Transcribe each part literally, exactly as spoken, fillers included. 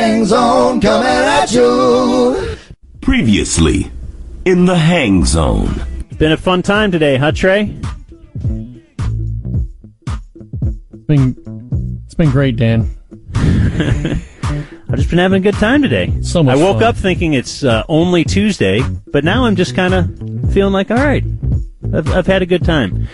Hang Zone coming at you. Previously, in the Hang Zone. Been a fun time today, huh, Trey? It's been, it's been great, Dan. I've just been having a good time today. So much I woke fun. up thinking it's uh, only Tuesday, but now I'm just kind of feeling like, all right, I've, I've had a good time.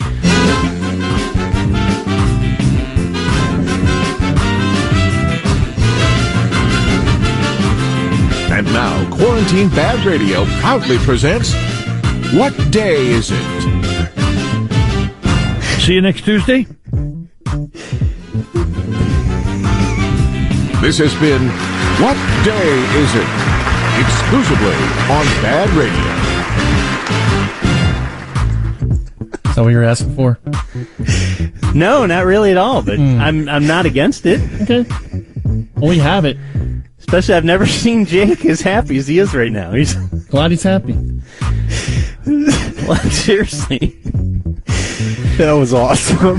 And now, Quarantine Bad Radio proudly presents What Day Is It? See you next Tuesday. This has been What Day Is It? Exclusively on Bad Radio. Is that what you're asking for? No, not really at all, but Mm. I'm I'm not against it. Okay. Well, we have it. Especially, I've never seen Jake as happy as he is right now. He's Glad he's happy. like, seriously. That was awesome.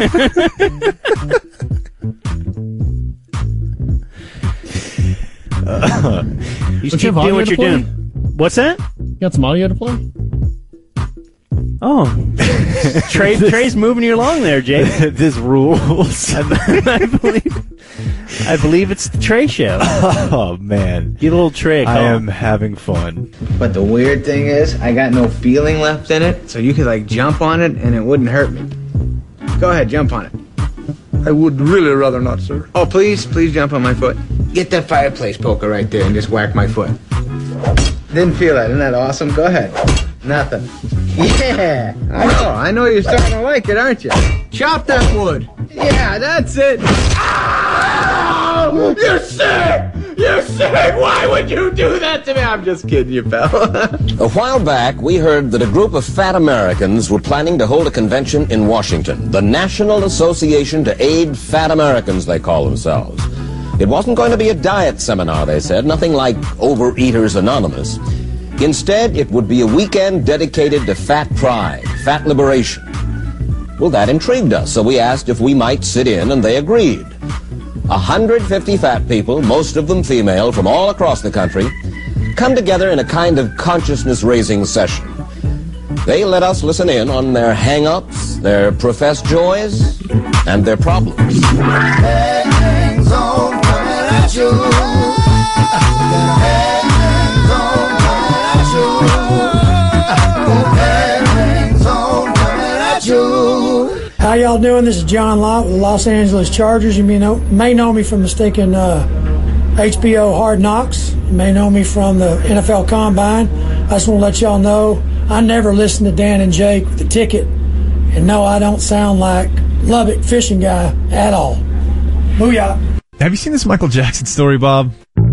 uh, you Don't keep you have doing audio what to you're play? doing. What's that? You got some audio to play? Oh, Trey, Trey's moving you along there, Jake. This rules. I, I believe, I believe it's the Trey show. Oh, man. Get a little Trey a call. I am having fun. But the weird thing is, I got no feeling left in it, so you could like jump on it and it wouldn't hurt me. Go ahead, jump on it. I would really rather not, sir. Oh, please, please jump on my foot. Get that fireplace poker right there and just whack my foot. Didn't feel that. Isn't that awesome? Go ahead. Nothing. Yeah, I know. I know you're starting to like it, aren't you? Chop that wood. Yeah, that's it. Ow! You're sick! You're sick! Why would you do that to me? I'm just kidding you, pal. A while back, we heard that a group of fat Americans were planning to hold a convention in Washington. The National Association to Aid Fat Americans, they call themselves. It wasn't going to be a diet seminar, they said, nothing like Overeaters Anonymous. Instead, it would be a weekend dedicated to fat pride, fat liberation. Well, that intrigued us, so we asked if we might sit in, and they agreed. one hundred fifty fat people, most of them female, from all across the country, come together in a kind of consciousness-raising session. They let us listen in on their hang-ups, their professed joys, and their problems. Hang Zone coming at you. Hang Zone coming at you. Hang Zone coming at you. How y'all doing? This is John Lott with the Los Angeles Chargers. You may know, may know me from the stinking uh, H B O Hard Knocks. You may know me from the N F L Combine. I just want to let y'all know I never listened to Dan and Jake with the ticket. And no, I don't sound like Lubbock fishing guy at all. Booyah. Have you seen this Michael Jackson story, Bob?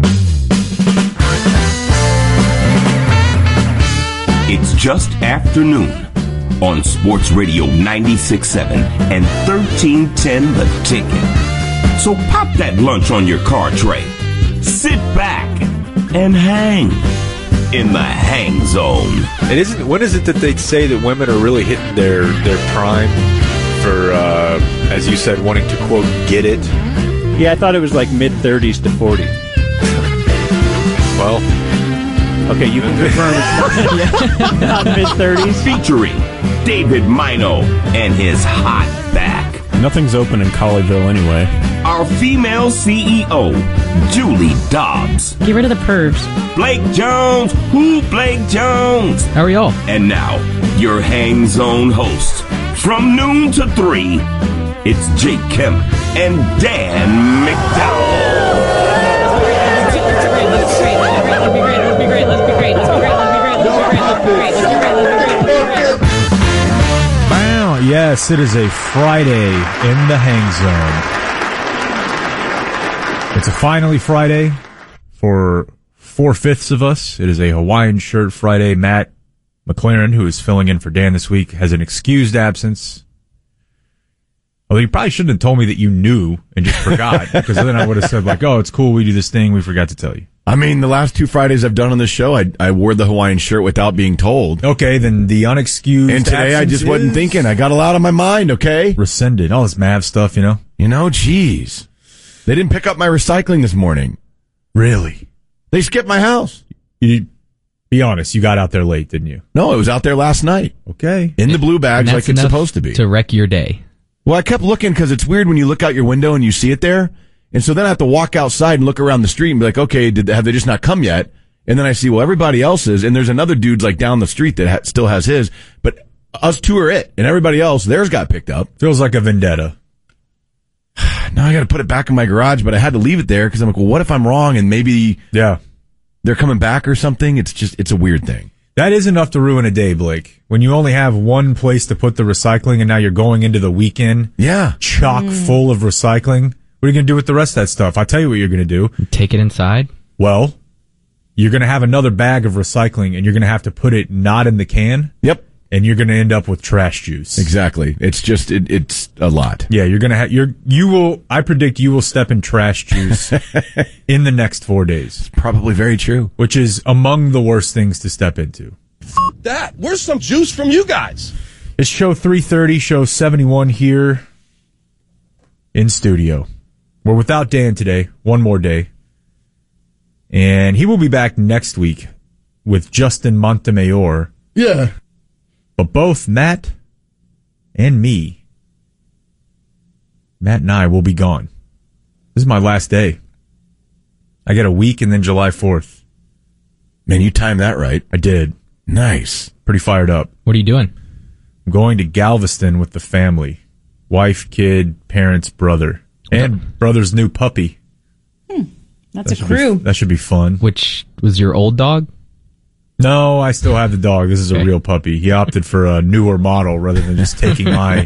It's just afternoon on Sports Radio ninety-six point seven and thirteen ten The Ticket. So pop that lunch on your car tray, sit back, and hang in the Hang Zone. It isn't. When is it that they say that women are really hitting their their prime for, uh, as you said, wanting to quote get it? Yeah, I thought it was like mid thirties to forty. Well, okay, you can confirm it's not, not mid thirties. Featuring David Mino and his hot back. Nothing's open in Colleyville anyway. Our female C E O, Julie Dobbs. Get rid of the pervs. Blake Jones. Who Blake Jones? How are y'all? And now, your Hang Zone hosts. From noon to three, it's Jake Kemp and Dan McDowell. Let's be great. Let's be great. Let's be great. Let's be great. Let's be great. Let's be great. Let's be great. Let's be great. Let's be great. Let's be great. Let's be great. Wow, yes, it is a Friday in the Hang Zone. It's a finally Friday for four-fifths of us. It is a Hawaiian shirt Friday. Matt McLaren, who is filling in for Dan this week, has an excused absence. Although you probably shouldn't have told me that you knew and just forgot, because then I would have said, like, oh, it's cool, we do this thing, we forgot to tell you. I mean, the last two Fridays I've done on this show, I I wore the Hawaiian shirt without being told. Okay, then the unexcused And today I just wasn't thinking. I got a lot on my mind, okay? Rescinded. All this Mav stuff, you know? You know, geez. They didn't pick up my recycling this morning. Really? They skipped my house. You be honest, you got out there late, didn't you? No, it was out there last night. Okay. In the blue bags And like that's it's enough supposed to be. to wreck your day. Well, I kept looking because it's weird when you look out your window and you see it there. And so then I have to walk outside and look around the street and be like, okay, did have they just not come yet? And then I see, well, everybody else is, and there's another dude like down the street that ha- still has his, but us two are it, and everybody else, theirs got picked up. Feels like a vendetta. Now I got to put it back in my garage, but I had to leave it there because I'm like, well, what if I'm wrong and maybe yeah they're coming back or something? It's just, it's a weird thing. That is enough to ruin a day, Blake. When you only have one place to put the recycling and now you're going into the weekend, yeah, chock Mm. full of recycling. What are you going to do with the rest of that stuff? I'll tell you what you're going to do. Take it inside? Well, you're going to have another bag of recycling and you're going to have to put it not in the can. Yep. And you're going to end up with trash juice. Exactly. It's just, it, it's a lot. Yeah, you're going to have, you're, you will, I predict you will step in trash juice in the next four days. It's probably very true. Which is among the worst things to step into. That. Where's some juice from you guys? It's show three thirty, show seventy-one here in studio. We're without Dan today, one more day. And he will be back next week with Justin Montemayor. Yeah. But both Matt and me, Matt and I will be gone. This is my last day. I get a week and then July fourth. Man, you timed that right. I did. Nice. Pretty fired up. What are you doing? I'm going to Galveston with the family. Wife, kid, parents, brother. And brother's new puppy. Hmm. That's That a should crew. Be, that should be fun. Which was your old dog? No, I still have the dog. This is a real puppy. He opted for a newer model rather than just taking my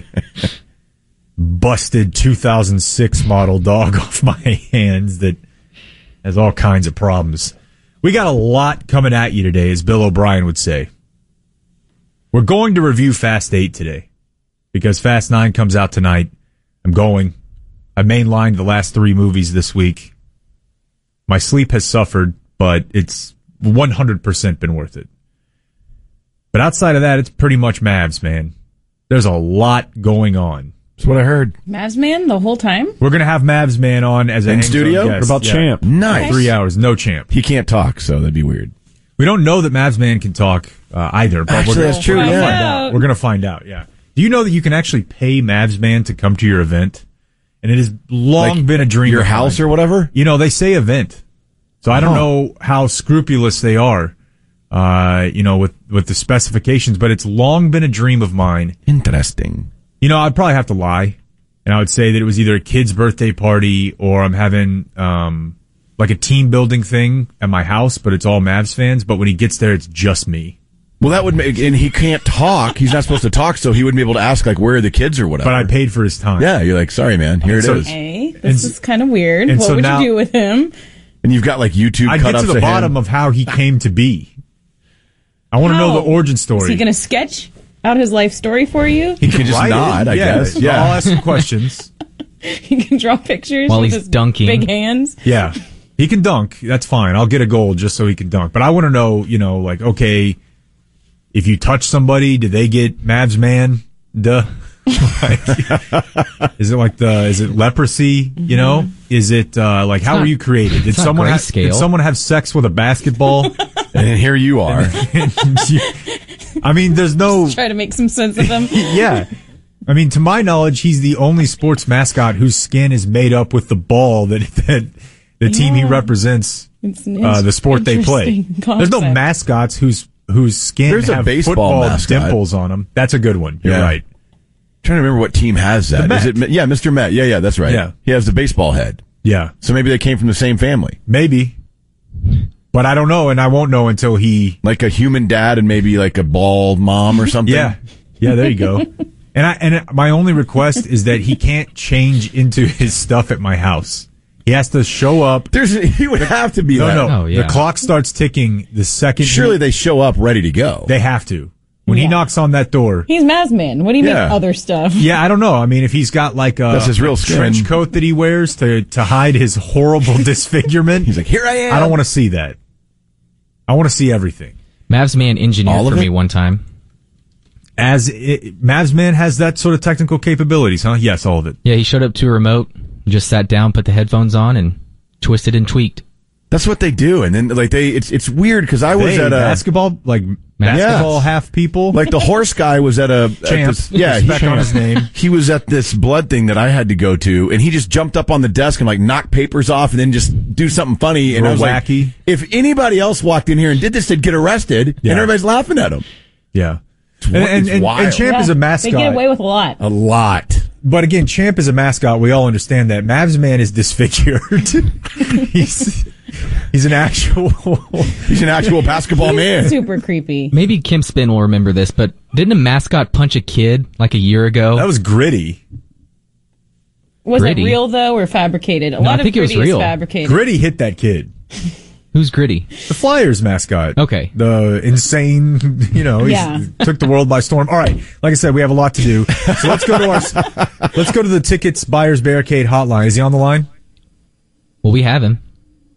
busted two thousand six model dog off my hands that has all kinds of problems. We got a lot coming at you today, as Bill O'Brien would say. We're going to review Fast eight today because Fast nine comes out tonight. I'm going. I mainlined the last three movies this week. My sleep has suffered, but it's one hundred percent been worth it. But outside of that, it's pretty much Mavs, man. There's a lot going on. That's what I heard. Mavs man the whole time? We're going to have Mavs man on as a In hangs-on studio? guest. What about Yeah. Champ? Nice. Three hours, no Champ. He can't talk, so that'd be weird. We don't know that Mavs man can talk uh, either, but Actually, we're gonna, that's true, we're gonna yeah. find out. We're going to find out, yeah. Do you know that you can actually pay Mavs man to come to your event? And it has long Like been a dream your of house mine. or whatever? You know, they say event. So I don't Huh. know how scrupulous they are, uh, you know, with, with the specifications, but it's long been a dream of mine. Interesting. You know, I'd probably have to lie, and I would say that it was either a kid's birthday party or I'm having, um, like a team building thing at my house, but it's all Mavs fans, but when he gets there, it's just me. Well, that would make, and he can't talk. He's not supposed to talk, so he wouldn't be able to ask, like, where are the kids or whatever. But I paid for his time. Yeah, you're like, sorry, man, here it So- is. Hey, this And- is kind of weird. and What so would now- you do with him? And you've got, like, YouTube I'd cut get ups to the of bottom him. of how he came to be. I want to know How? the origin story. Is he going to sketch out his life story for you? He can just write it. nod, I Yeah, guess. Yeah. I'll ask some questions. He can draw pictures While with he's his dunking. big hands. Yeah. He can dunk. That's fine. I'll get a goal just so he can dunk. But I want to know, you know, like, okay, if you touch somebody, do they get Mavs man? Duh. Like, is it like the, is it leprosy? You know? Is it, uh, like, how not- were you created? Did it's not someone, ha- grayscale. did someone have sex with a basketball? And here you are. I mean, there's no, Try to make some sense of them. yeah. I mean, to my knowledge, he's the only sports mascot whose skin is made up with the ball that, that the team he Yeah. represents, It's an uh, the sport they play. interesting There's no concept. mascots whose whose skin There's a have baseball football mascot. dimples on them. That's a good one. You're Yeah. right. trying to remember what team has that. The Is Met. it? Yeah, Mister Met. Yeah, yeah, that's right. Yeah. He has the baseball head. Yeah, So maybe they came from the same family. maybe, but I don't know, and I won't know until he. Like a human dad and maybe like a bald mom or something. Yeah, yeah. There you go. And I and my only request is that he can't change into his stuff at my house. He has to show up. There's he would have to be No, that. no. Oh, yeah. The clock starts ticking the second. Surely he, they show up ready to go. they have to. When he Yeah. knocks on that door, He's Mavs man. What do you Yeah. make other stuff? yeah, I don't know. I mean, if he's got like a, That's his real a skin. trench coat that he wears to to hide his horrible disfigurement, He's like, here I am. I don't want to see that. I want to see everything. Mavs man engineered All of for it? me one time. As it, Mavs man has that sort of technical capabilities, huh? Yes, all of it. Yeah, he showed up to a remote, just sat down, put the headphones on, and twisted and tweaked. That's what they do, and then like they, it's it's weird because I was They, at a basketball, like basketball Yes. half people. Like the horse guy was at a at Champ. this- yeah, he, Respect on his name. He was at this blood thing that I had to go to, and he just jumped up on the desk and like knock papers off, and then just do something funny. And Real I was wacky. like, if anybody else walked in here and did this, they'd get arrested, Yeah. and everybody's laughing at him. Yeah, It's, and, wa- and, it's and, wild. and Champ is a mascot. They get away with a lot. a lot. But again, Champ is a mascot. We all understand that. Mavs Man is disfigured. he's he's an actual he's an actual basketball man. Super creepy. Maybe Kim Spin will remember this, but didn't a mascot punch a kid like a year ago? That was Gritty. Was Gritty. it real though or fabricated? A No, lot I think of it was Gritty real. is fabricated. Gritty hit that kid. Who's Gritty? The Flyers mascot. Okay. The insane, you know, he's, Yeah. took the world by storm. All right. Like I said, we have a lot to do. So let's go to our, let's go to the Tickets Buyers Barricade hotline. Is he on the line? Well, we have him.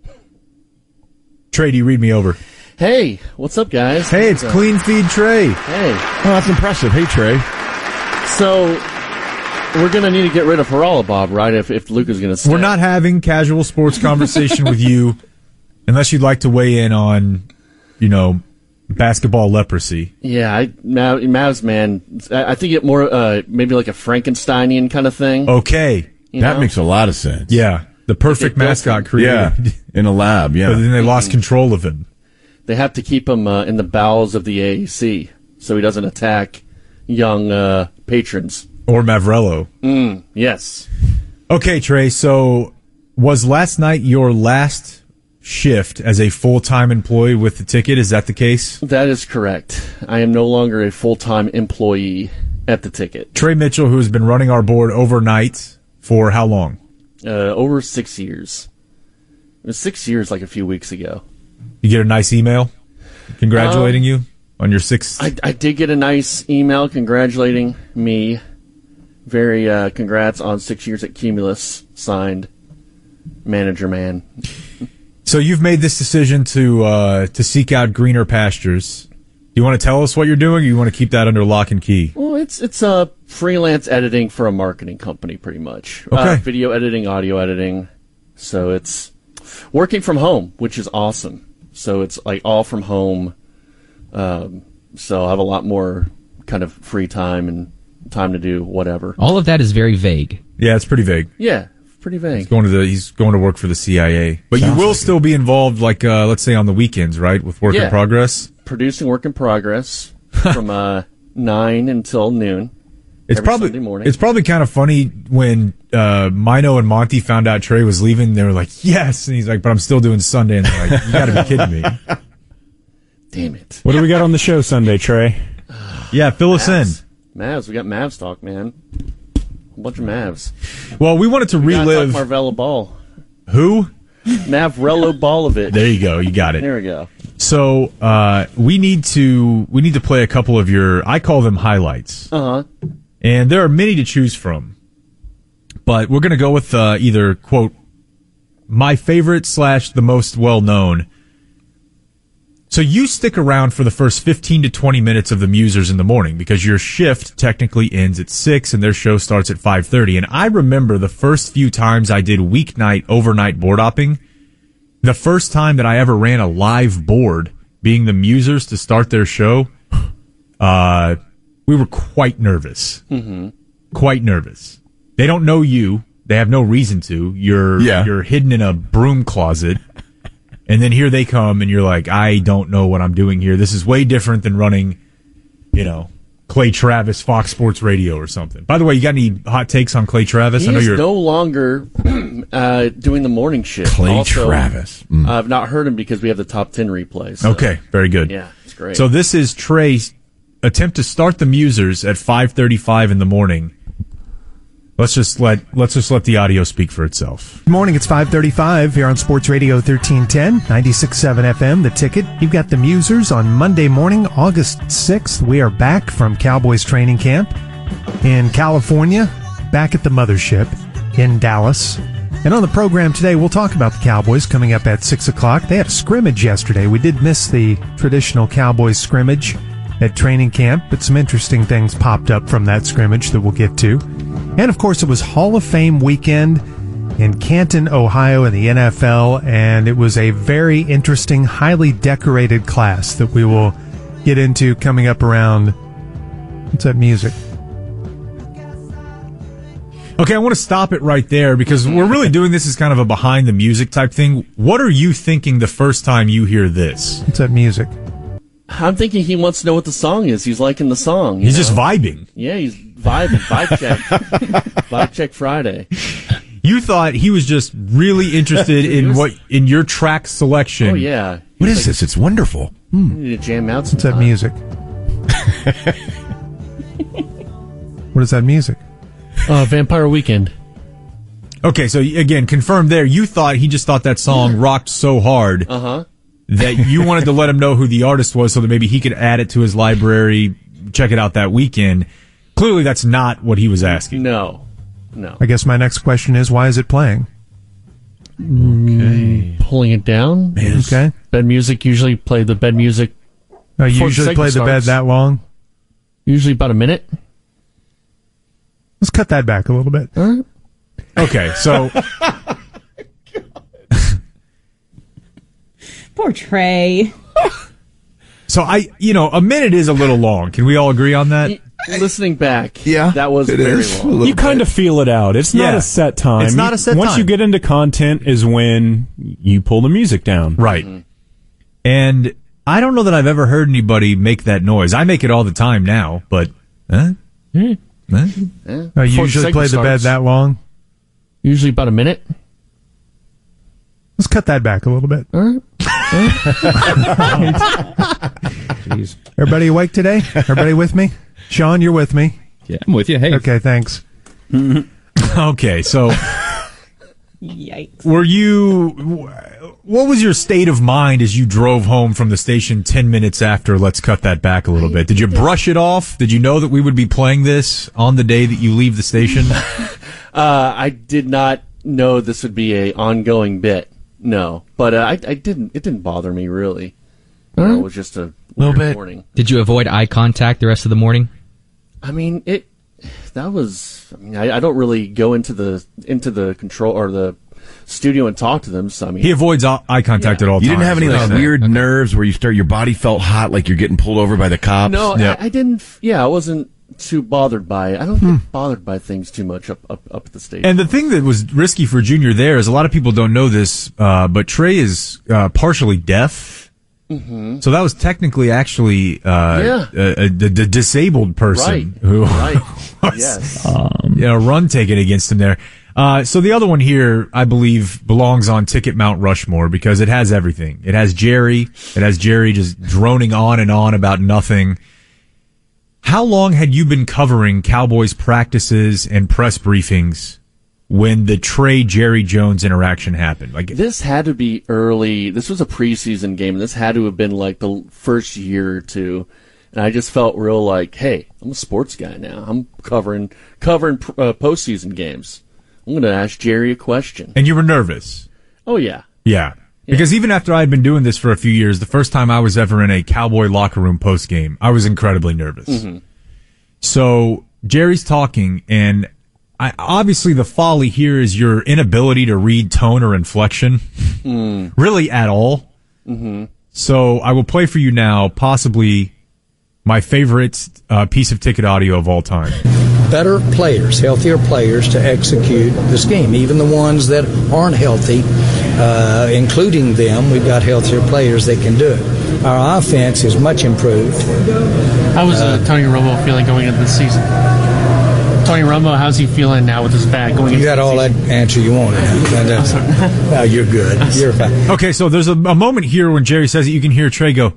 Trey, do you read me over? Hey, what's up, guys? Hey, it's Uh, Clean Feed Trey. Hey. Oh, that's impressive. Hey, Trey. So, we're going to need to get rid of Harala Bob, right? If, if Luke is going to stay. We're not having casual sports conversation with you unless you'd like to weigh in on, you know, basketball leprosy. Yeah, I, Mav, Mavs, man. I, I think it more, uh, maybe like a Frankensteinian kind of thing. Okay. You that know? makes a lot of sense. Yeah. The perfect They built mascot him. created. Yeah. In a lab, yeah. But then they lost control of him. They have to keep him uh, in the bowels of the A A C so he doesn't attack young uh, patrons. Or Mavrello. Mm, yes. Okay, Trey, so was last night your last shift as a full-time employee with the Ticket? Is that the case? That is correct. I am no longer a full-time employee at the Ticket. Trey Mitchell, who has been running our board overnight for how long? Uh, over six years. It was six years like a few weeks ago. You get a nice email congratulating Um, you on your sixth. I, I did get a nice email congratulating me. Very uh, congrats on six years at Cumulus. Signed, Manager Man. So you've made this decision to uh, to seek out greener pastures. Do you want to tell us what you're doing, or you want to keep that under lock and key? Well, it's it's uh, freelance editing for a marketing company, pretty much. Okay. Uh, video editing, audio editing. So it's working from home, which is awesome. So it's like all from home. Um, so I have a lot more kind of free time and time to do whatever. All of that is very vague. Yeah, it's pretty vague. Yeah, pretty vague. He's going to the he's going to work for the C I A, but you Sounds will like still be involved, like uh, let's say on the weekends, right, with work in Yeah. progress. Producing work in progress from uh, nine until noon. It's every probably Sunday morning. it's probably kind of funny when uh, Mino and Monty found out Trey was leaving. They were like, "Yes," and he's like, "But I'm still doing Sunday." And they're like, "You got to be kidding me!" Damn it. What do we got on the show Sunday, Trey? Yeah, fill us in. Mavs, we got Mavs talk, man. A bunch of Mavs. Well, we wanted to We gotta relive talk Marvella Ball. who? Mavrello Ballovic. There you go. You got it. There we go. So uh, we need to we need to play a couple of your I call them highlights, Uh huh. and there are many to choose from. But we're going to go with uh, either quote my favorite slash the most well known. So you stick around for the first fifteen to twenty minutes of the Musers in the morning because your shift technically ends at six and their show starts at five thirty. And I remember the first few times I did weeknight overnight board hopping, the first time that I ever ran a live board being the Musers to start their show, uh, we were quite nervous. Mm-hmm. Quite nervous. They don't know you. They have no reason to. You're, Yeah. you're hidden in a broom closet. And then here they come, and you're like, I don't know what I'm doing here. This is way different than running, you know, Clay Travis, Fox Sports Radio or something. By the way, you got any hot takes on Clay Travis? He I know is you're no longer uh, doing the morning shift. Clay Also, Travis. Mm. I've not heard him because we have the top ten replays. so- okay. Very good. Yeah, it's great. So this is Trey's attempt to start the Musers at five thirty-five in the morning. Let's just let let's just let the audio speak for itself. Good morning, it's five thirty-five here on Sports Radio thirteen ten, ninety-six point seven F M, The Ticket. You've got the Musers on Monday morning, August sixth. We are back from Cowboys training camp in California, back at the mothership in Dallas. And on the program today, we'll talk about the Cowboys coming up at six o'clock. They had a scrimmage yesterday. We did miss the traditional Cowboys scrimmage at training camp, but some interesting things popped up from that scrimmage that we'll get to. And, of course, it was Hall of Fame weekend in Canton, Ohio, in the N F L, and it was a very interesting, highly decorated class that we will get into coming up around. What's that music? Okay, I want to stop it right there because we're really doing this as kind of a behind the music type thing. What are you thinking the first time you hear this? What's that music? I'm thinking he wants to know what the song is. He's liking the song. He's know? just vibing. Yeah, he's vibing. Vibe check. Vibe check Friday. You thought he was just really interested in what in your track selection. Oh yeah. What is like, this? It's wonderful. Hmm. You need to jam out. What's that music? What is that music? Uh, Vampire Weekend. Okay, so again, confirmed there. You thought he just thought that song rocked so hard uh-huh. that you wanted to let him know who the artist was so that maybe he could add it to his library, check it out that weekend. Clearly, that's not what he was asking. No, no. I guess my next question is, why is it playing? Okay. Mm, pulling it down. Yes. Okay. Bed music, usually play the bed music. Oh, you usually play the bed that long? Usually about a minute. Let's cut that back a little bit. All right. Okay, so... Poor Trey. So I, you know, a minute is a little long. Can we all agree on that? Listening back, yeah, that was very long. You kind of feel it out. It's not Yeah. a set time. It's not a set Once time. you get into content is when you pull the music down. Right. Mm-hmm. And I don't know that I've ever heard anybody make that noise. I make it all the time now, but... Huh? Mm. Huh? Yeah. Oh, you Before usually the play the segment bed starts. that long? Usually about a minute. Let's cut that back a little bit. All right. Jeez. Everybody awake today? Everybody with me? Sean, you're with me. Yeah, I'm with you. Hey. Okay, thanks. Okay, so... Yikes. Were you... What was your state of mind as you drove home from the station ten minutes after Let's Cut That Back a little bit? Did you brush it off? Did you know that we would be playing this on the day that you leave the station? Uh, I did not know this would be a ongoing bit. No, but uh, I, I didn't. It didn't bother me really. You know, it was just a Little weird bit. morning. Did you avoid eye contact the rest of the morning? I mean, it. That was. I mean, I, I don't really go into the into the control or the studio and talk to them. So I mean, He avoids eye eye contact at all You times. didn't have any right? like Okay. weird nerves where you start your body felt hot like you're getting pulled over by the cops. no, Yeah. I, I didn't. Yeah, I wasn't too bothered by it. I don't get bothered by things too much up up up at the station. And the thing that was risky for Junior there is a lot of people don't know this, uh, but Trey is uh, partially deaf. Mm-hmm. So that was technically actually uh, Yeah. a, a, a d- disabled person Right. who Right. was, Yes. you know, run taken against him there. Uh, so the other one here, I believe, belongs on Ticket Mount Rushmore because it has everything. It has Jerry. It has Jerry just droning on and on about nothing. How long had you been covering Cowboys practices and press briefings when the Trey Jerry Jones interaction happened? Like This had to be early. This was a preseason game. This had to have been like the first year or two. And I just felt real like, hey, I'm a sports guy now. I'm covering covering uh, postseason games. I'm going to ask Jerry a question. And you were nervous. Oh yeah. Yeah. Because even after I had been doing this for a few years, the first time I was ever in a Cowboy locker room post game, I was incredibly nervous. Mm-hmm. So Jerry's talking, and I, obviously the folly here is your inability to read tone or inflection, Mm. really at all. Mm-hmm. So I will play for you now, possibly my favorite uh, piece of ticket audio of all time. Better players, healthier players to execute the scheme. Even the ones that aren't healthy, uh, including them, we've got healthier players that can do it. Our offense is much improved. How was uh, Tony Romo feeling going into the season? Tony Romo, how's he feeling now with his back going You into got the all that season? answer you wanted. No, you're good. You're fine. Okay, so there's a, a moment here when Jerry says it, you can hear Trey go,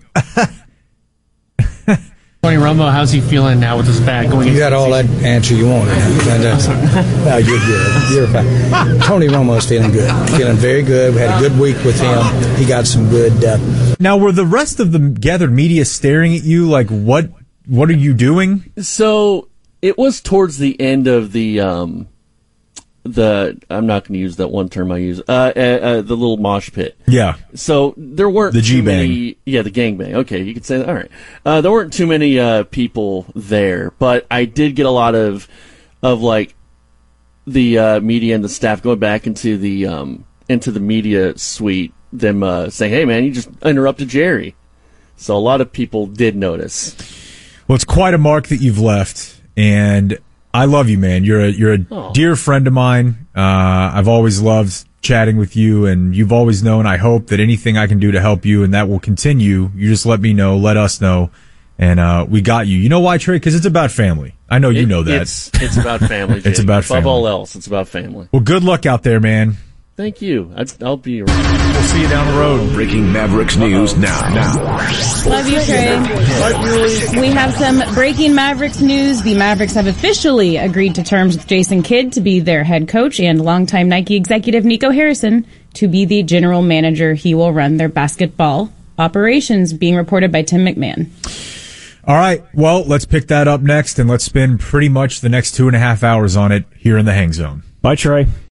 Tony Romo, how's he feeling now with his back going You into got the all that season? answer you wanted. No, you're good. You're fine. Tony Romo's feeling good. Feeling very good. We had a good week with him. He got some good. Uh, now were the rest of the gathered media staring at you like, what, what are you doing? So it was towards the end of the um, the I'm not going to use that one term I use. Uh, uh, uh, the little mosh pit. Yeah. So there weren't The too G-bang. many. Yeah, the gangbang. Okay, you could say that. All right. Uh, there weren't too many uh, people there, but I did get a lot of of like the uh, media and the staff going back into the um, into the media suite, them uh, saying, "Hey, man, you just interrupted Jerry." So a lot of people did notice. Well, it's quite a mark that you've left, and I love you, man. You're a you're a Oh. dear friend of mine. Uh, I've always loved chatting with you, and you've always known. I hope that anything I can do to help you, and that will continue. You just let me know, let us know, and uh, we got you. You know why, Trey? Because it's about family. I know you It- know that. It's, it's about family. It's Jake. about Above family. all else, it's about family. Well, good luck out there, man. Thank you. I'd, I'll be around. We'll see you down the road. Breaking Mavericks news now. Now. Love you, Trey. We have some breaking Mavericks news. The Mavericks have officially agreed to terms with Jason Kidd to be their head coach and longtime Nike executive Nico Harrison to be the general manager. He will run their basketball operations, being reported by Tim McMahon. All right. Well, let's pick that up next, and let's spend pretty much the next two and a half hours on it here in the Hang Zone. Bye, Trey.